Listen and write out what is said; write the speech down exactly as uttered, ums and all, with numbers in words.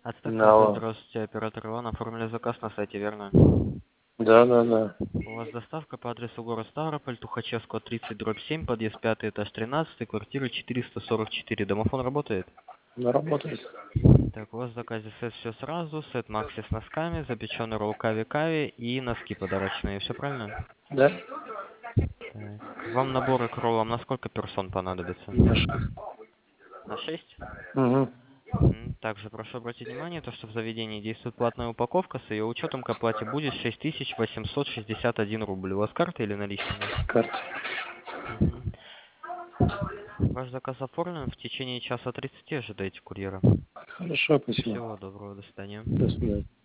Отставка вопрос. Алло. Здравствуйте, оператор Иван. Оформили заказ на сайте, верно? Да, да, да. У вас доставка по адресу город Ставрополь, Тухачевского тридцать, дробь семь, подъезд пятый, этаж тринадцать, квартира четыреста сорок четыре. Домофон работает? Она работает. Так, у вас в заказе сет все сразу, сет Макси с носками, запеченный ролл кави-кави и носки подарочные. Все правильно? Да? Так. Вам наборы к роллам на сколько персон понадобится? Наша. На шесть? Угу. Мгм. Также прошу обратить внимание, то, что в заведении действует платная упаковка, с ее учетом к оплате будет шесть тысяч восемьсот шестьдесят один рубль. У вас карта или наличными? Карта. Мгм. Ваш заказ оформлен, в течение часа тридцати ожидайте курьера. Хорошо, спасибо. Всего доброго, до свидания. До свидания.